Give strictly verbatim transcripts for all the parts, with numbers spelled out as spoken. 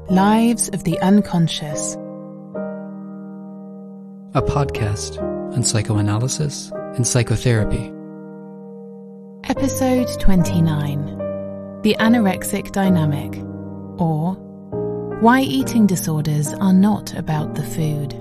Lives of the Unconscious. A podcast on psychoanalysis and psychotherapy. Episode twenty-nine. The Anorexic Dynamic, or Why Eating Disorders Are Not About the Food.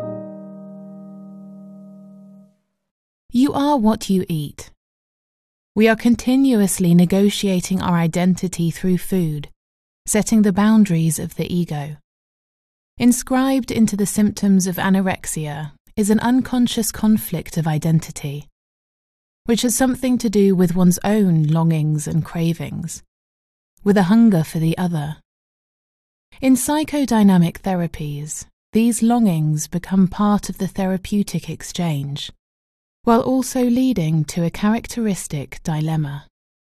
You are what you eat. We are continuously negotiating our identity through food, setting the boundaries of the ego. Inscribed into the symptoms of anorexia is an unconscious conflict of identity, which has something to do with one's own longings and cravings, with a hunger for the other. In psychodynamic therapies, these longings become part of the therapeutic exchange, while also leading to a characteristic dilemma.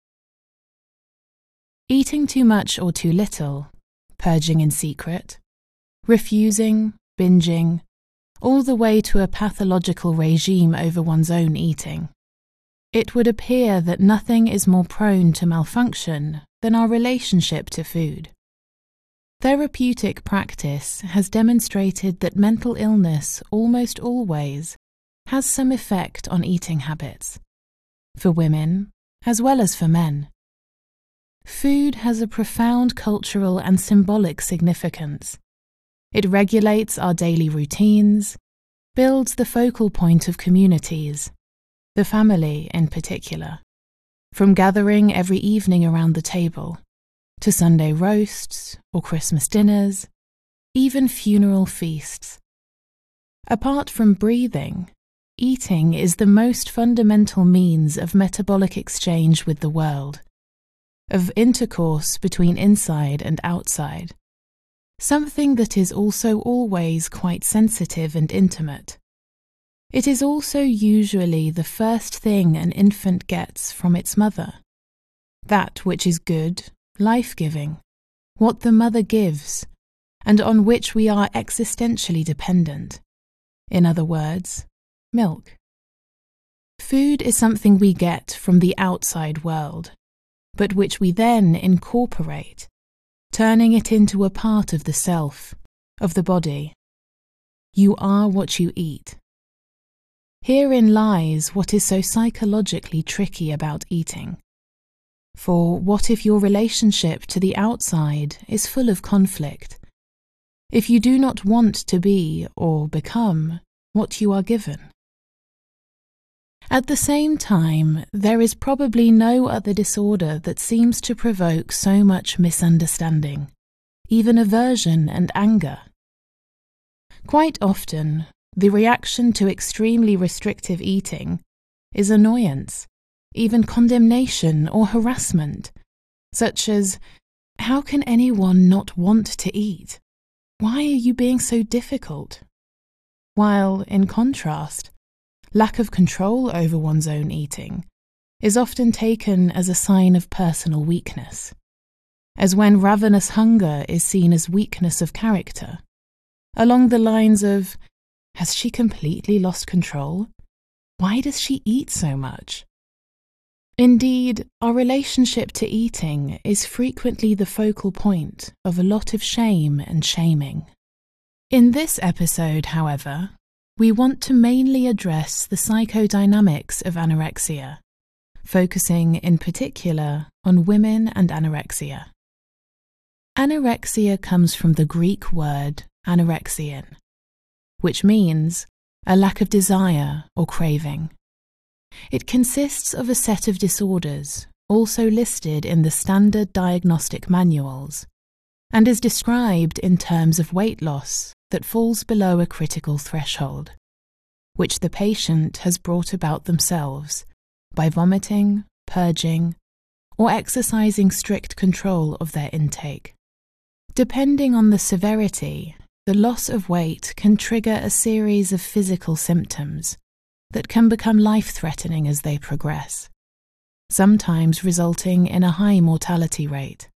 Eating too much or too little, purging in secret, refusing, binging, all the way to a pathological regime over one's own eating. It would appear that nothing is more prone to malfunction than our relationship to food. Therapeutic practice has demonstrated that mental illness almost always has some effect on eating habits, for women as well as for men. Food has a profound cultural and symbolic significance. It regulates our daily routines, builds the focal point of communities, the family in particular, from gathering every evening around the table, to Sunday roasts or Christmas dinners, even funeral feasts. Apart from breathing, eating is the most fundamental means of metabolic exchange with the world, of intercourse between inside and outside, something that is also always quite sensitive and intimate. It is also usually the first thing an infant gets from its mother, that which is good, life-giving, what the mother gives, and on which we are existentially dependent. In other words, milk. Food is something we get from the outside world, but which we then incorporate, turning it into a part of the self, of the body. You are what you eat. Herein lies what is so psychologically tricky about eating. For what if your relationship to the outside is full of conflict? If you do not want to be or become what you are given? At the same time, there is probably no other disorder that seems to provoke so much misunderstanding, even aversion and anger. Quite often, the reaction to extremely restrictive eating is annoyance, even condemnation or harassment, such as, "How can anyone not want to eat? Why are you being so difficult?" While, in contrast, lack of control over one's own eating is often taken as a sign of personal weakness, as when ravenous hunger is seen as weakness of character, along the lines of, "Has she completely lost control? Why does she eat so much?" Indeed, our relationship to eating is frequently the focal point of a lot of shame and shaming. In this episode, however, we want to mainly address the psychodynamics of anorexia, focusing in particular on women and anorexia. Anorexia comes from the Greek word anorexion, which means a lack of desire or craving. It consists of a set of disorders, also listed in the standard diagnostic manuals, and is described in terms of weight loss that falls below a critical threshold, which the patient has brought about themselves by vomiting, purging, or exercising strict control of their intake. Depending on the severity, the loss of weight can trigger a series of physical symptoms that can become life-threatening as they progress, sometimes resulting in a high mortality rate.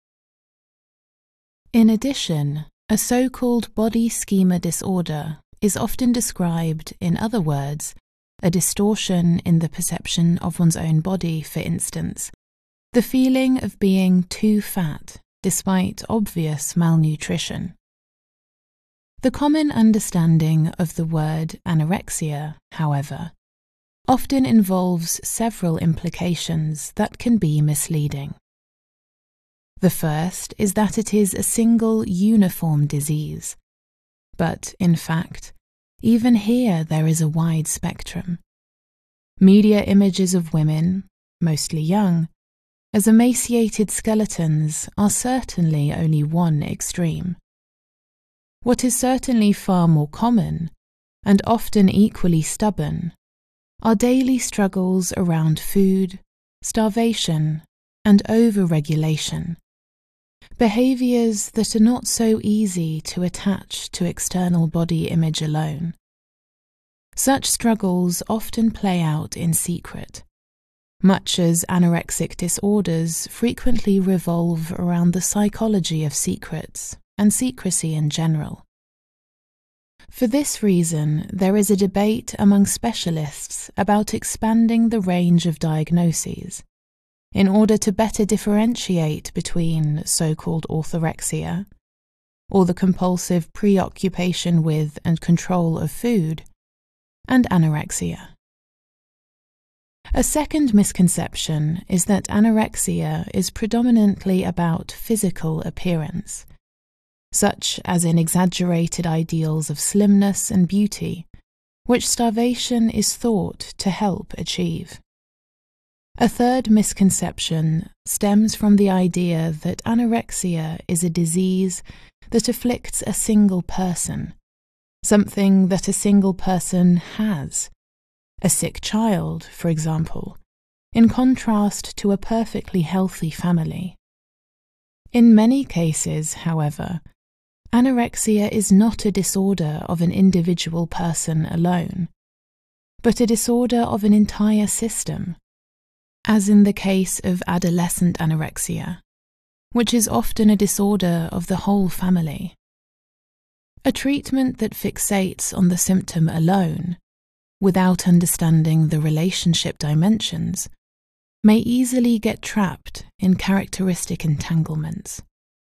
In addition, a so-called body schema disorder is often described, in other words, a distortion in the perception of one's own body, for instance, the feeling of being too fat, despite obvious malnutrition. The common understanding of the word anorexia, however, often involves several implications that can be misleading. The first is that it is a single uniform disease, but in fact, even here there is a wide spectrum. Media images of women, mostly young, as emaciated skeletons are certainly only one extreme. What is certainly far more common, and often equally stubborn, are daily struggles around food, starvation, and over-regulation, behaviours that are not so easy to attach to external body image alone. Such struggles often play out in secret, much as anorexic disorders frequently revolve around the psychology of secrets and secrecy in general. For this reason, there is a debate among specialists about expanding the range of diagnoses in order to better differentiate between so-called orthorexia, or the compulsive preoccupation with and control of food, and anorexia. A second misconception is that anorexia is predominantly about physical appearance, such as in exaggerated ideals of slimness and beauty, which starvation is thought to help achieve. A third misconception stems from the idea that anorexia is a disease that afflicts a single person, something that a single person has, a sick child, for example, in contrast to a perfectly healthy family. In many cases, however, anorexia is not a disorder of an individual person alone, but a disorder of an entire system, as in the case of adolescent anorexia, which is often a disorder of the whole family. A treatment that fixates on the symptom alone, without understanding the relationship dimensions, may easily get trapped in characteristic entanglements.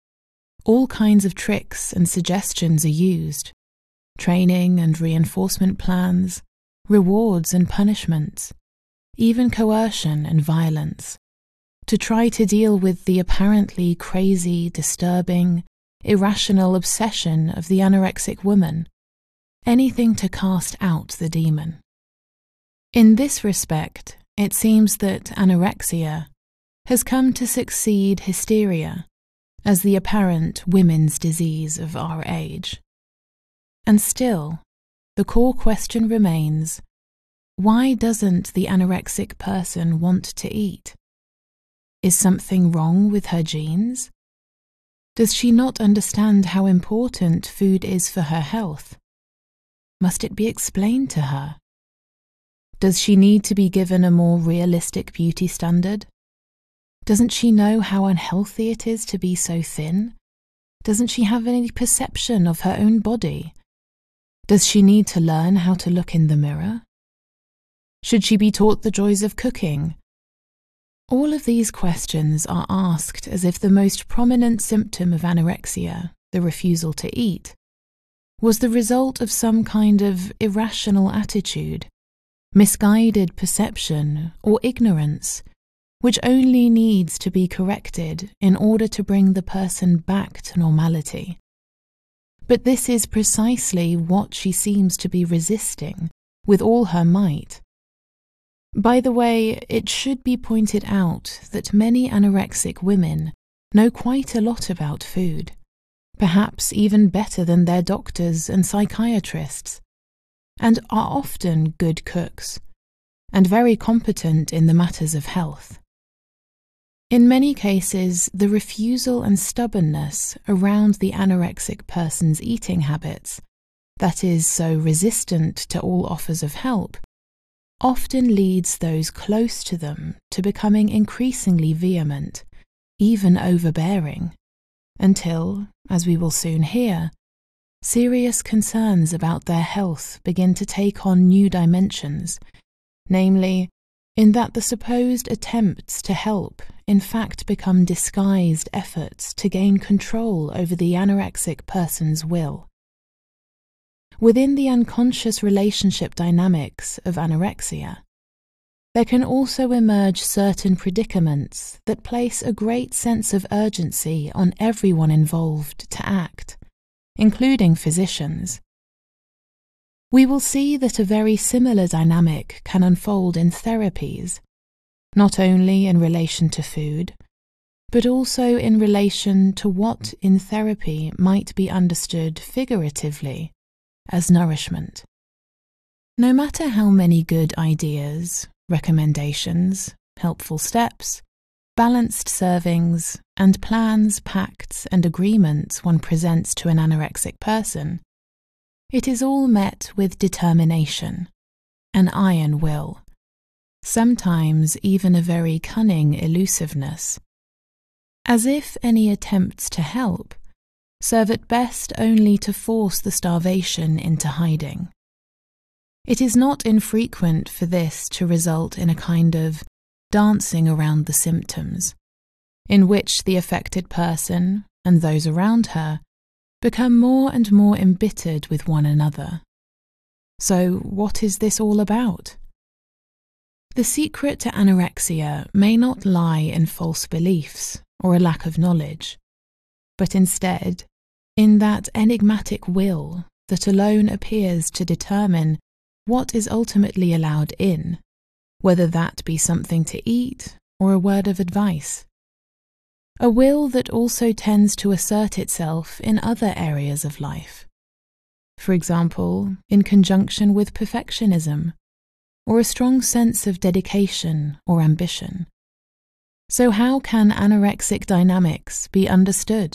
All kinds of tricks and suggestions are used, training and reinforcement plans, rewards and punishments, even coercion and violence, to try to deal with the apparently crazy, disturbing, irrational obsession of the anorexic woman, anything to cast out the demon. In this respect, it seems that anorexia has come to succeed hysteria as the apparent women's disease of our age. And still, the core question remains, why doesn't the anorexic person want to eat? Is something wrong with her genes? Does she not understand how important food is for her health? Must it be explained to her? Does she need to be given a more realistic beauty standard? Doesn't she know how unhealthy it is to be so thin? Doesn't she have any perception of her own body? Does she need to learn how to look in the mirror? Should she be taught the joys of cooking? All of these questions are asked as if the most prominent symptom of anorexia, the refusal to eat, was the result of some kind of irrational attitude, misguided perception, or ignorance, which only needs to be corrected in order to bring the person back to normality. But this is precisely what she seems to be resisting with all her might. By the way, it should be pointed out that many anorexic women know quite a lot about food, perhaps even better than their doctors and psychiatrists, and are often good cooks, and very competent in the matters of health. In many cases, the refusal and stubbornness around the anorexic person's eating habits, that is so resistant to all offers of help, often leads those close to them to becoming increasingly vehement, even overbearing, until, as we will soon hear, serious concerns about their health begin to take on new dimensions, namely, in that the supposed attempts to help in fact become disguised efforts to gain control over the anorexic person's will. Within the unconscious relationship dynamics of anorexia, there can also emerge certain predicaments that place a great sense of urgency on everyone involved to act, including physicians. We will see that a very similar dynamic can unfold in therapies, not only in relation to food, but also in relation to what in therapy might be understood figuratively as nourishment. No matter how many good ideas, recommendations, helpful steps, balanced servings, and plans, pacts, and agreements one presents to an anorexic person, it is all met with determination, an iron will, sometimes even a very cunning elusiveness, as if any attempts to help serve at best only to force the starvation into hiding. It is not infrequent for this to result in a kind of dancing around the symptoms, in which the affected person and those around her become more and more embittered with one another. So, what is this all about? The secret to anorexia may not lie in false beliefs or a lack of knowledge, but instead in that enigmatic will that alone appears to determine what is ultimately allowed in, whether that be something to eat or a word of advice. A will that also tends to assert itself in other areas of life, for example, in conjunction with perfectionism, or a strong sense of dedication or ambition. So how can anorexic dynamics be understood?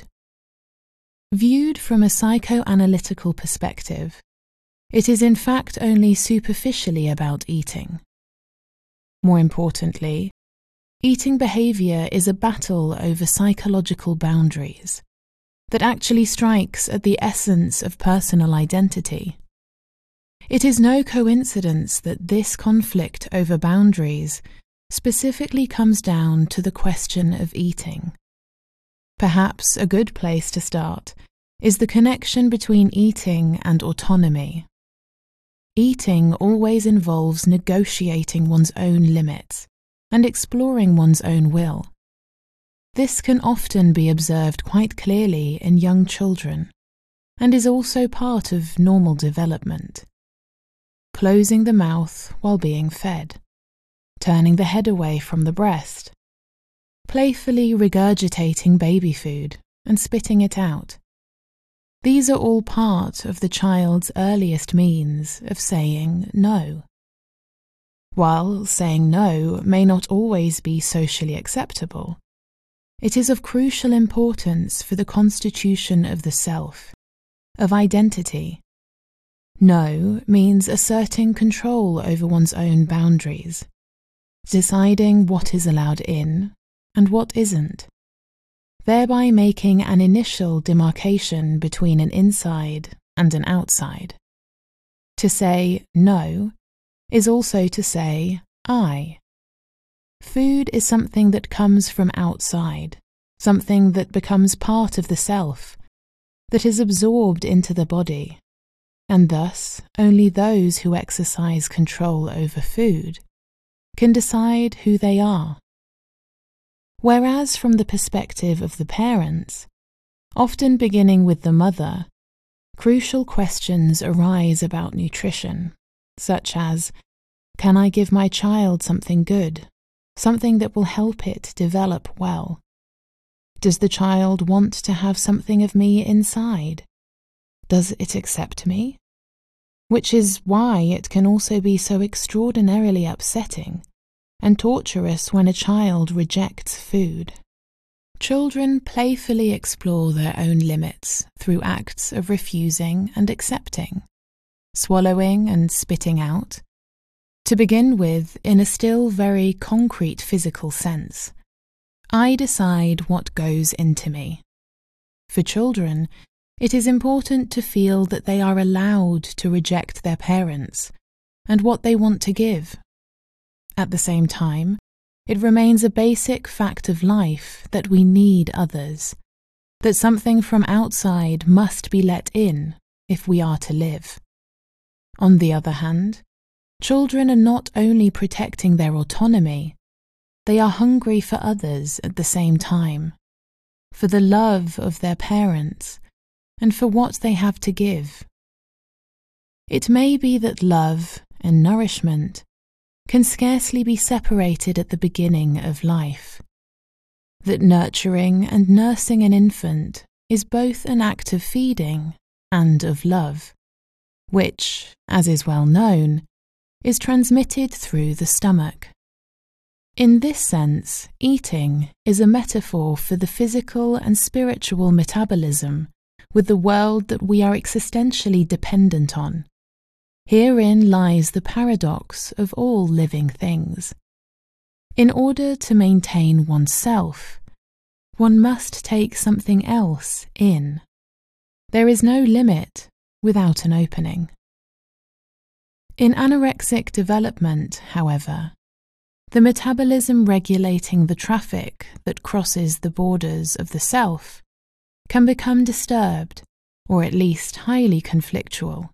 Viewed from a psychoanalytical perspective, it is in fact only superficially about eating. More importantly, eating behavior is a battle over psychological boundaries that actually strikes at the essence of personal identity. It is no coincidence that this conflict over boundaries specifically comes down to the question of eating. Perhaps a good place to start is the connection between eating and autonomy. Eating always involves negotiating one's own limits and exploring one's own will. This can often be observed quite clearly in young children and is also part of normal development. Closing the mouth while being fed, turning the head away from the breast, playfully regurgitating baby food and spitting it out. These are all part of the child's earliest means of saying no. While saying no may not always be socially acceptable, it is of crucial importance for the constitution of the self, of identity. No means asserting control over one's own boundaries, deciding what is allowed in and what isn't, thereby making an initial demarcation between an inside and an outside. To say no is also to say I. Food is something that comes from outside, something that becomes part of the self, that is absorbed into the body, and thus only those who exercise control over food can decide who they are. Whereas from the perspective of the parents, often beginning with the mother, crucial questions arise about nutrition, such as, can I give my child something good, something that will help it develop well? Does the child want to have something of me inside? Does it accept me? Which is why it can also be so extraordinarily upsetting and torturous when a child rejects food. Children playfully explore their own limits through acts of refusing and accepting, swallowing and spitting out, to begin with in a still very concrete physical sense. I decide what goes into me. For children, it is important to feel that they are allowed to reject their parents and what they want to give. At the same time, it remains a basic fact of life that we need others, that something from outside must be let in if we are to live. On the other hand, children are not only protecting their autonomy, they are hungry for others at the same time, for the love of their parents and for what they have to give. It may be that love and nourishment can scarcely be separated at the beginning of life, that nurturing and nursing an infant is both an act of feeding and of love, which, as is well known, is transmitted through the stomach. In this sense, eating is a metaphor for the physical and spiritual metabolism with the world that we are existentially dependent on. Herein lies the paradox of all living things. In order to maintain oneself, one must take something else in. There is no limit without an opening. In anorexic development, however, the metabolism regulating the traffic that crosses the borders of the self can become disturbed, or at least highly conflictual.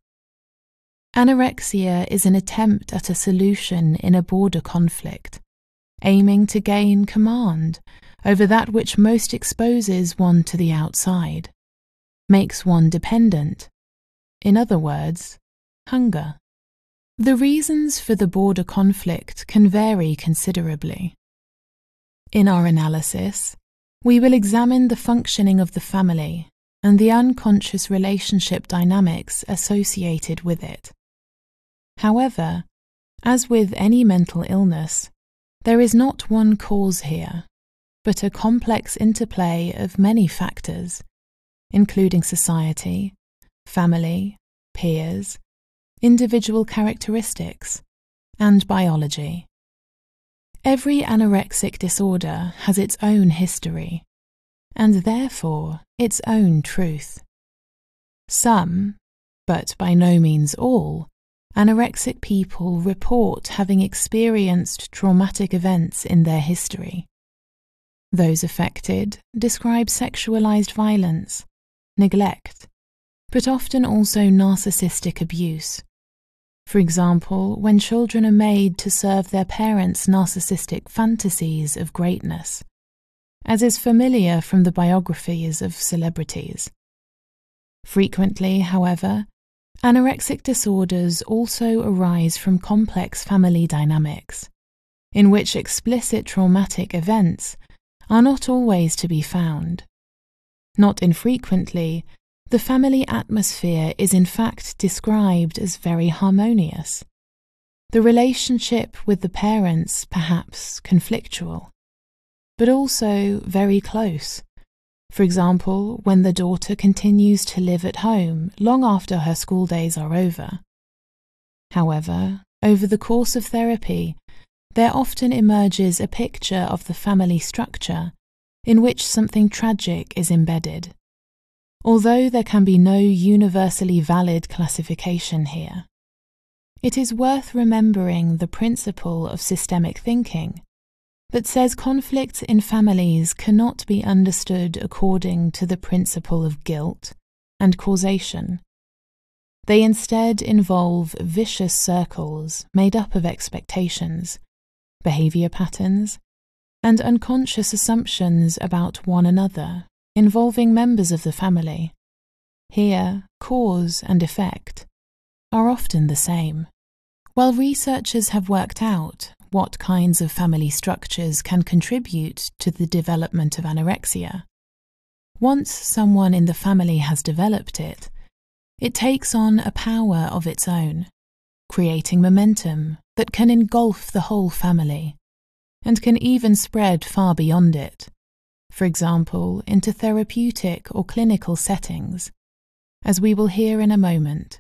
Anorexia is an attempt at a solution in a border conflict, aiming to gain command over that which most exposes one to the outside, makes one dependent, in other words, hunger. The reasons for the border conflict can vary considerably. In our analysis, we will examine the functioning of the family and the unconscious relationship dynamics associated with it. However, as with any mental illness, there is not one cause here, but a complex interplay of many factors, including society, family, peers, individual characteristics, and biology. Every anorexic disorder has its own history, and therefore its own truth. Some, but by no means all, anorexic people report having experienced traumatic events in their history. Those affected describe sexualized violence, neglect, but often also narcissistic abuse. For example, when children are made to serve their parents' narcissistic fantasies of greatness, as is familiar from the biographies of celebrities. Frequently, however, anorexic disorders also arise from complex family dynamics, in which explicit traumatic events are not always to be found. Not infrequently, the family atmosphere is in fact described as very harmonious, the relationship with the parents perhaps conflictual, but also very close. For example, when the daughter continues to live at home long after her school days are over. However, over the course of therapy, there often emerges a picture of the family structure in which something tragic is embedded, although there can be no universally valid classification here. It is worth remembering the principle of systemic thinking that says conflicts in families cannot be understood according to the principle of guilt and causation. They instead involve vicious circles made up of expectations, behavior patterns, and unconscious assumptions about one another involving members of the family. Here, cause and effect are often the same. While researchers have worked out what kinds of family structures can contribute to the development of anorexia, once someone in the family has developed it, it takes on a power of its own, creating momentum that can engulf the whole family, and can even spread far beyond it, for example, into therapeutic or clinical settings, as we will hear in a moment.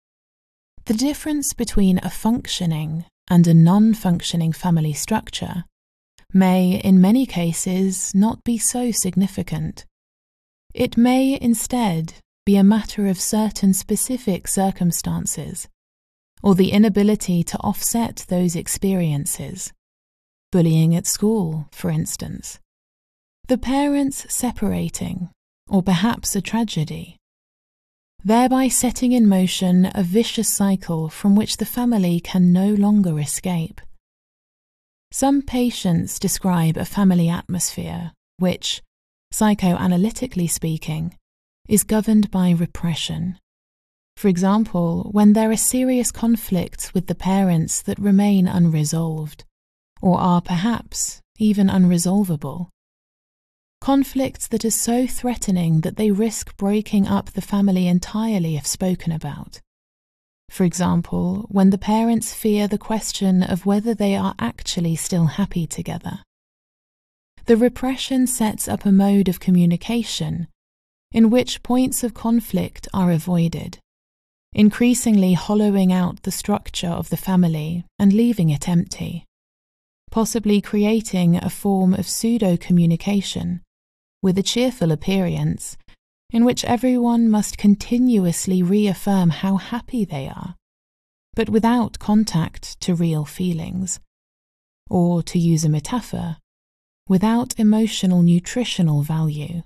The difference between a functioning and a non-functioning family structure may, in many cases, not be so significant. It may instead be a matter of certain specific circumstances, or the inability to offset those experiences. Bullying at school, for instance. The parents separating, or perhaps a tragedy, thereby setting in motion a vicious cycle from which the family can no longer escape. Some patients describe a family atmosphere which, psychoanalytically speaking, is governed by repression. For example, when there are serious conflicts with the parents that remain unresolved, or are perhaps even unresolvable. Conflicts that are so threatening that they risk breaking up the family entirely if spoken about. For example, when the parents fear the question of whether they are actually still happy together. The repression sets up a mode of communication in which points of conflict are avoided, increasingly hollowing out the structure of the family and leaving it empty, possibly creating a form of pseudo-communication with a cheerful appearance in which everyone must continuously reaffirm how happy they are, but without contact to real feelings, or, to use a metaphor, without emotional nutritional value.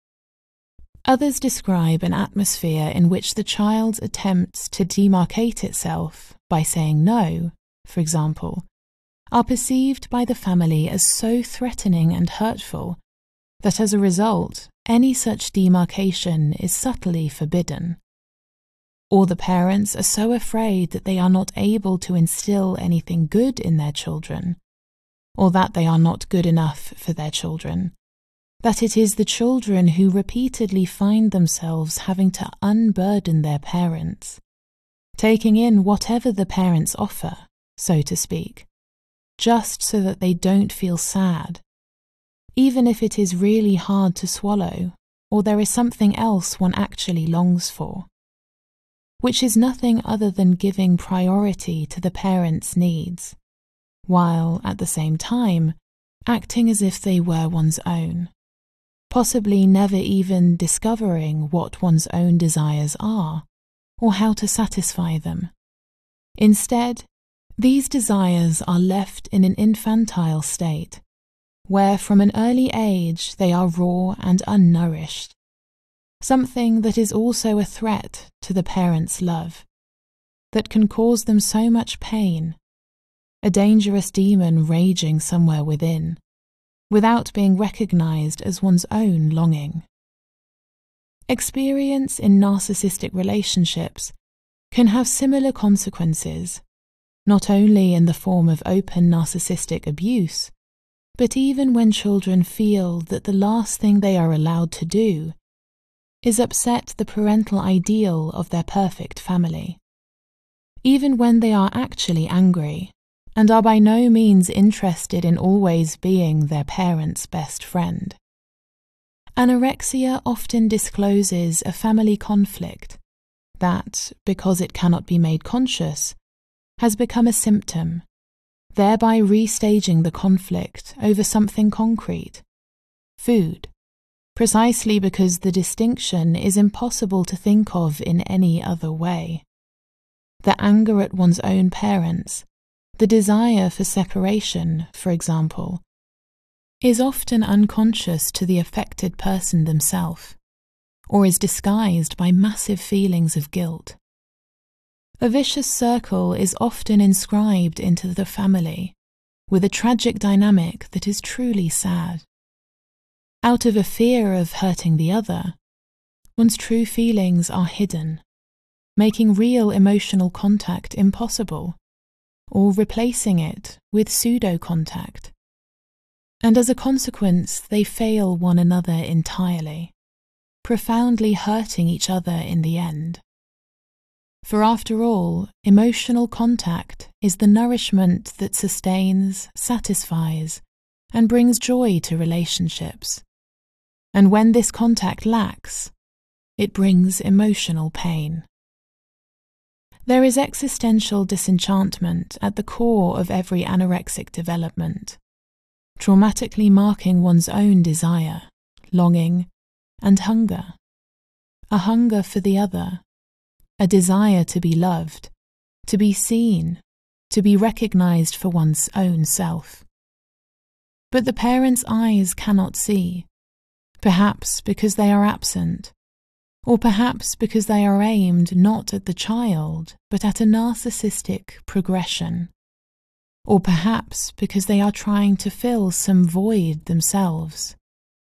Others describe an atmosphere in which the child's attempts to demarcate itself by saying no, for example, are perceived by the family as so threatening and hurtful that as a result, any such demarcation is subtly forbidden. Or the parents are so afraid that they are not able to instill anything good in their children, or that they are not good enough for their children, that it is the children who repeatedly find themselves having to unburden their parents, taking in whatever the parents offer, so to speak, just so that they don't feel sad, even if it is really hard to swallow, or there is something else one actually longs for, which is nothing other than giving priority to the parents' needs, while, at the same time, acting as if they were one's own, possibly never even discovering what one's own desires are, or how to satisfy them. Instead, these desires are left in an infantile state, where from an early age they are raw and unnourished, something that is also a threat to the parents' love, that can cause them so much pain, a dangerous demon raging somewhere within, without being recognized as one's own longing. Experience in narcissistic relationships can have similar consequences, not only in the form of open narcissistic abuse, but even when children feel that the last thing they are allowed to do is upset the parental ideal of their perfect family. Even when they are actually angry and are by no means interested in always being their parents' best friend. Anorexia often discloses a family conflict that, because it cannot be made conscious, has become a symptom, thereby restaging the conflict over something concrete, food, precisely because the distinction is impossible to think of in any other way. The anger at one's own parents, the desire for separation, for example, is often unconscious to the affected person themselves, or is disguised by massive feelings of guilt. A vicious circle is often inscribed into the family, with a tragic dynamic that is truly sad. Out of a fear of hurting the other, one's true feelings are hidden, making real emotional contact impossible, or replacing it with pseudo-contact. And as a consequence, they fail one another entirely, profoundly hurting each other in the end. For after all, emotional contact is the nourishment that sustains, satisfies, and brings joy to relationships. And when this contact lacks, it brings emotional pain. There is existential disenchantment at the core of every anorexic development, traumatically marking one's own desire, longing, and hunger. A hunger for the other, a desire to be loved, to be seen, to be recognized for one's own self. But the parent's eyes cannot see, perhaps because they are absent, or perhaps because they are aimed not at the child, but at a narcissistic progression, or perhaps because they are trying to fill some void themselves.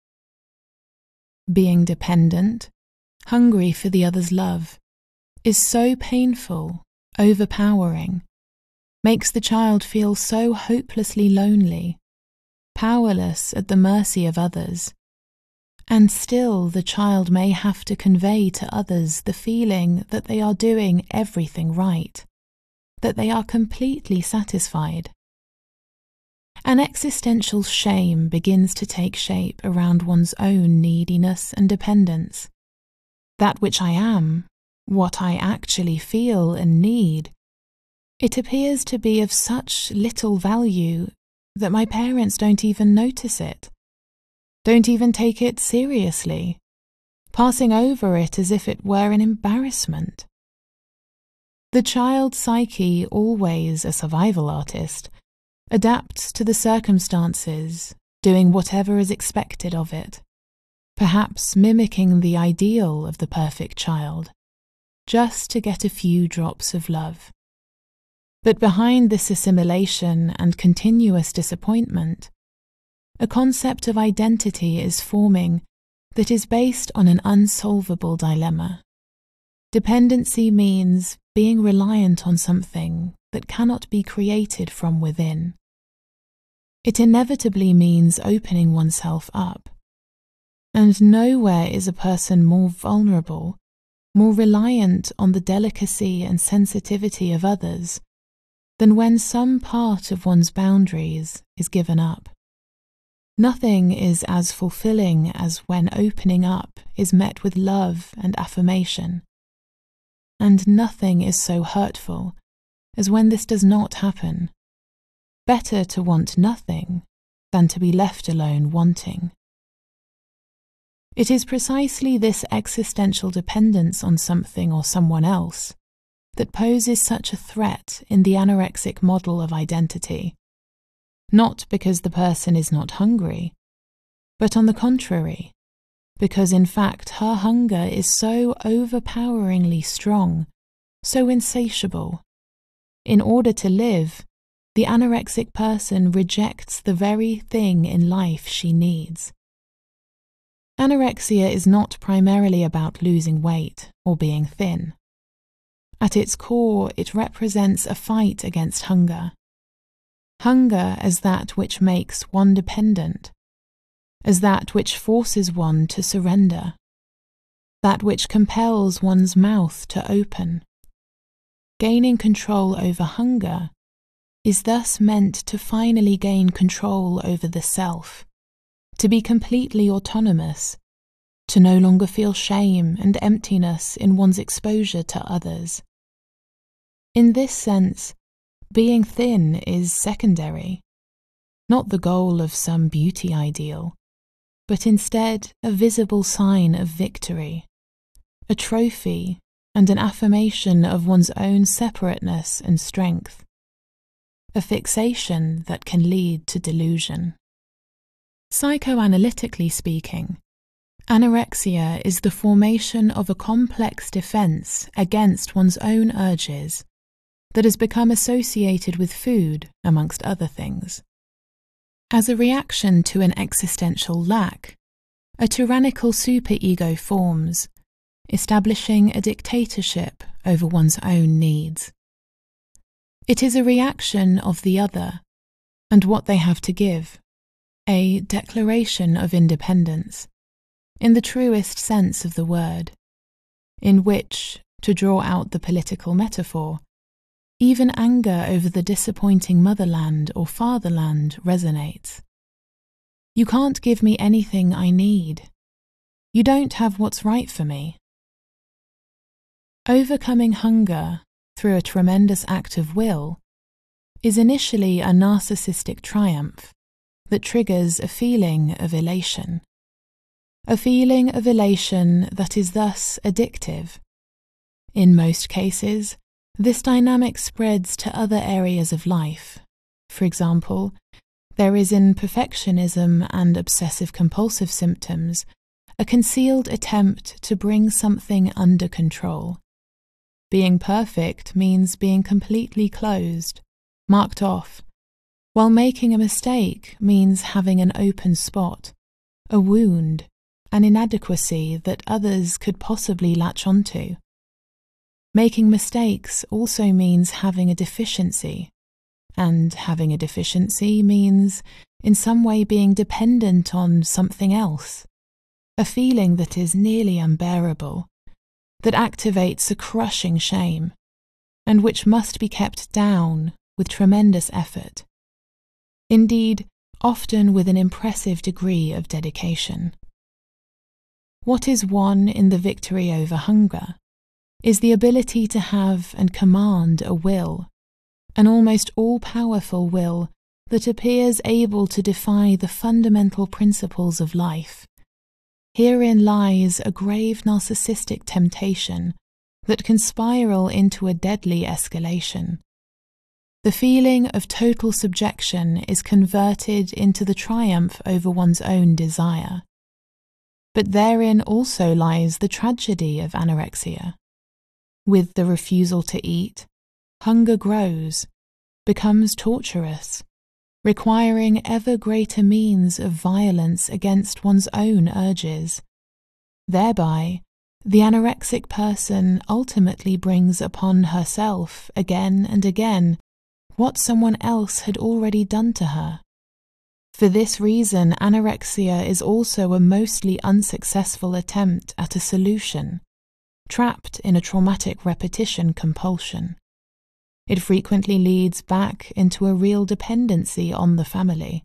Being dependent, hungry for the other's love, is so painful, overpowering, makes the child feel so hopelessly lonely, powerless at the mercy of others, and still the child may have to convey to others the feeling that they are doing everything right, that they are completely satisfied. An existential shame begins to take shape around one's own neediness and dependence. That which I am, what I actually feel and need, it appears to be of such little value that my parents don't even notice it, don't even take it seriously, passing over it as if it were an embarrassment. The child psyche, always a survival artist, adapts to the circumstances, doing whatever is expected of it, perhaps mimicking the ideal of the perfect child, just to get a few drops of love. But behind this assimilation and continuous disappointment, a concept of identity is forming that is based on an unsolvable dilemma. Dependency means being reliant on something that cannot be created from within. It inevitably means opening oneself up. And nowhere is a person more vulnerable, more reliant on the delicacy and sensitivity of others, than when some part of one's boundaries is given up. Nothing is as fulfilling as when opening up is met with love and affirmation. And nothing is so hurtful as when this does not happen. Better to want nothing than to be left alone wanting. It is precisely this existential dependence on something or someone else that poses such a threat in the anorexic model of identity, not because the person is not hungry, but on the contrary, because in fact her hunger is so overpoweringly strong, so insatiable. In order to live, the anorexic person rejects the very thing in life she needs. Anorexia is not primarily about losing weight or being thin. At its core, it represents a fight against hunger. Hunger as that which makes one dependent, as that which forces one to surrender, that which compels one's mouth to open. Gaining control over hunger is thus meant to finally gain control over the self, to be completely autonomous, to no longer feel shame and emptiness in one's exposure to others. In this sense, being thin is secondary, not the goal of some beauty ideal, but instead a visible sign of victory, a trophy and an affirmation of one's own separateness and strength, a fixation that can lead to delusion. Psychoanalytically speaking, anorexia is the formation of a complex defense against one's own urges that has become associated with food, amongst other things. As a reaction to an existential lack, a tyrannical superego forms, establishing a dictatorship over one's own needs. It is a reaction of the other and what they have to give, a declaration of independence, in the truest sense of the word, in which, to draw out the political metaphor, even anger over the disappointing motherland or fatherland resonates. You can't give me anything I need. You don't have what's right for me. Overcoming hunger through a tremendous act of will is initially a narcissistic triumph that triggers a feeling of elation. A feeling of elation that is thus addictive. In most cases, This dynamic spreads to other areas of life. For example, there is in perfectionism and obsessive-compulsive symptoms a concealed attempt to bring something under control. Being perfect means being completely closed, marked off, while making a mistake means having an open spot, a wound, an inadequacy that others could possibly latch onto. Making mistakes also means having a deficiency, and having a deficiency means in some way being dependent on something else, a feeling that is nearly unbearable, that activates a crushing shame, and which must be kept down with tremendous effort. Indeed, often with an impressive degree of dedication. What is won in the victory over hunger is the ability to have and command a will, an almost all-powerful will that appears able to defy the fundamental principles of life. Herein lies a grave narcissistic temptation that can spiral into a deadly escalation. The feeling of total subjection is converted into the triumph over one's own desire. But therein also lies the tragedy of anorexia. With the refusal to eat, hunger grows, becomes torturous, requiring ever greater means of violence against one's own urges. Thereby, the anorexic person ultimately brings upon herself again and again what someone else had already done to her. For this reason, anorexia is also a mostly unsuccessful attempt at a solution, trapped in a traumatic repetition compulsion. It frequently leads back into a real dependency on the family.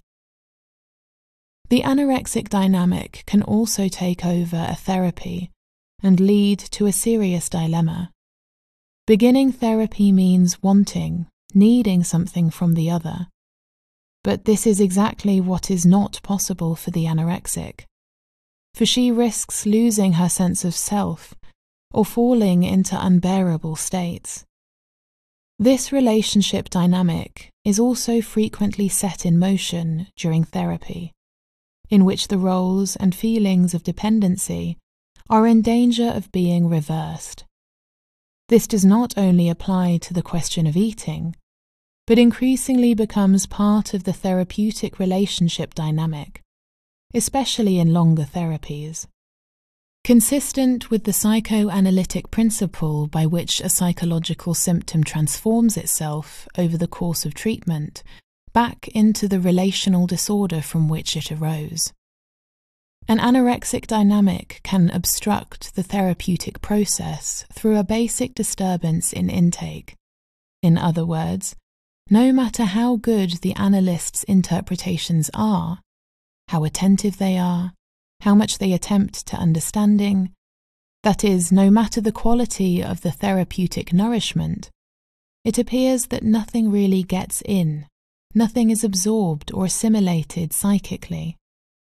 The anorexic dynamic can also take over a therapy and lead to a serious dilemma. Beginning therapy means wanting, needing something from the other. But this is exactly what is not possible for the anorexic, for she risks losing her sense of self or falling into unbearable states. This relationship dynamic is also frequently set in motion during therapy, in which the roles and feelings of dependency are in danger of being reversed. This does not only apply to the question of eating, but increasingly becomes part of the therapeutic relationship dynamic, especially in longer therapies. Consistent with the psychoanalytic principle by which a psychological symptom transforms itself over the course of treatment back into the relational disorder from which it arose. An anorexic dynamic can obstruct the therapeutic process through a basic disturbance in intake. In other words, no matter how good the analyst's interpretations are, how attentive they are, how much they attempt to understanding, that is, no matter the quality of the therapeutic nourishment, it appears that nothing really gets in, nothing is absorbed or assimilated psychically.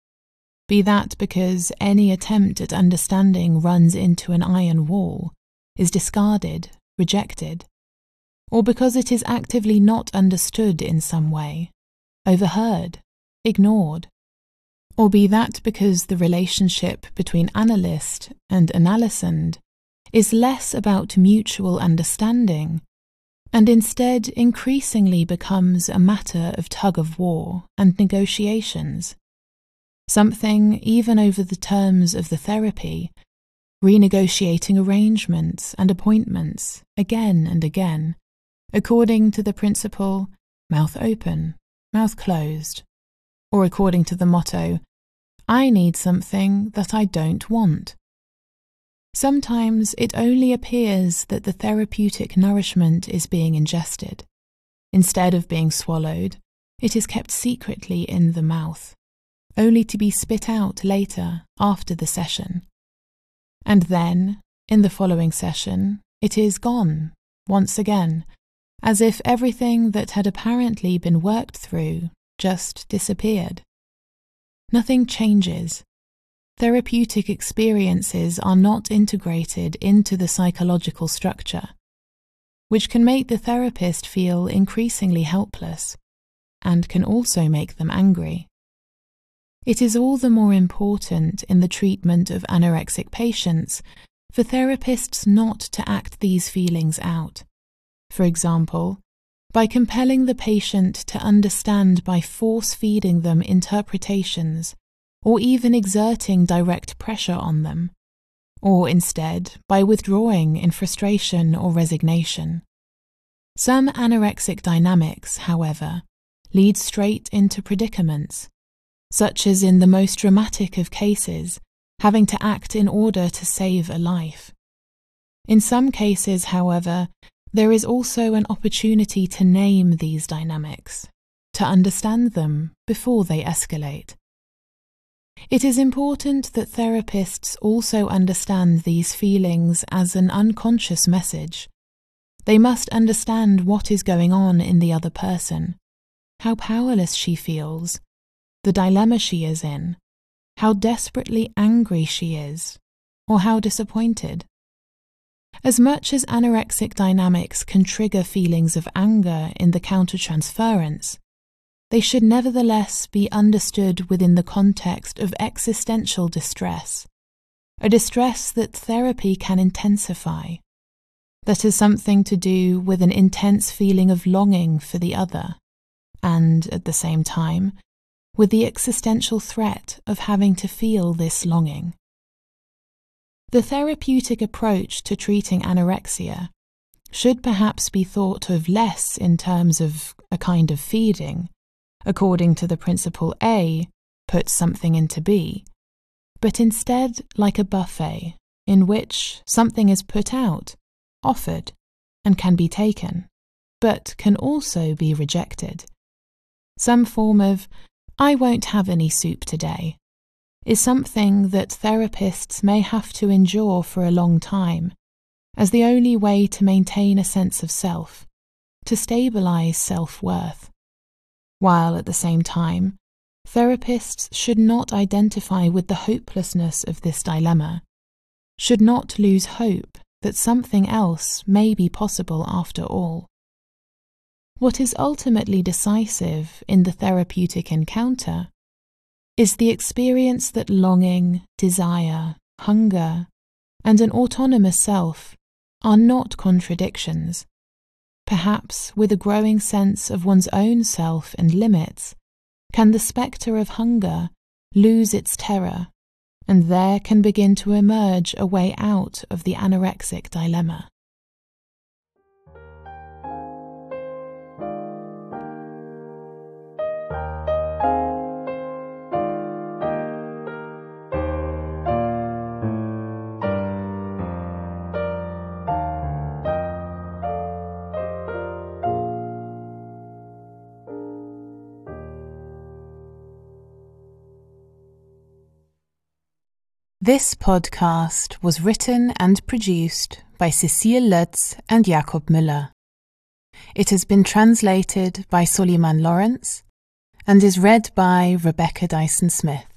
Be that because any attempt at understanding runs into an iron wall, is discarded, rejected, or because it is actively not understood in some way, overheard, ignored, or be that because the relationship between analyst and analysand is less about mutual understanding and instead increasingly becomes a matter of tug-of-war and negotiations, something even over the terms of the therapy, renegotiating arrangements and appointments again and again, according to the principle mouth open, mouth closed, or according to the motto, I need something that I don't want. Sometimes it only appears that the therapeutic nourishment is being ingested. Instead of being swallowed, it is kept secretly in the mouth, only to be spit out later after the session. And then, in the following session, it is gone, once again, as if everything that had apparently been worked through just disappeared. Nothing changes. Therapeutic experiences are not integrated into the psychological structure. which can make the therapist feel increasingly helpless and can also make them angry. It is all the more important in the treatment of anorexic patients for therapists not to act these feelings out. For example, by compelling the patient to understand by force-feeding them interpretations or even exerting direct pressure on them, or instead by withdrawing in frustration or resignation. Some anorexic dynamics, however, lead straight into predicaments, such as in the most dramatic of cases, having to act in order to save a life. In some cases, however, there is also an opportunity to name these dynamics, to understand them before they escalate. It is important that therapists also understand these feelings as an unconscious message. They must understand what is going on in the other person, how powerless she feels, the dilemma she is in, how desperately angry she is, or how disappointed. As much as anorexic dynamics can trigger feelings of anger in the countertransference, they should nevertheless be understood within the context of existential distress, a distress that therapy can intensify, that has something to do with an intense feeling of longing for the other, and, at the same time, with the existential threat of having to feel this longing. The therapeutic approach to treating anorexia should perhaps be thought of less in terms of a kind of feeding, according to the principle A, put something into B, but instead like a buffet in which something is put out, offered, and can be taken, but can also be rejected. Some form of, "I won't have any soup today," is something that therapists may have to endure for a long time, as the only way to maintain a sense of self, to stabilize self-worth. While at the same time, therapists should not identify with the hopelessness of this dilemma, should not lose hope that something else may be possible after all. What is ultimately decisive in the therapeutic encounter is the experience that longing, desire, hunger, and an autonomous self are not contradictions. Perhaps with a growing sense of one's own self and limits, can the spectre of hunger lose its terror, and there can begin to emerge a way out of the anorexic dilemma. This podcast was written and produced by Cecile Lutz and Jakob Müller. It has been translated by Soliman Lawrence and is read by Rebecca Dyson-Smith.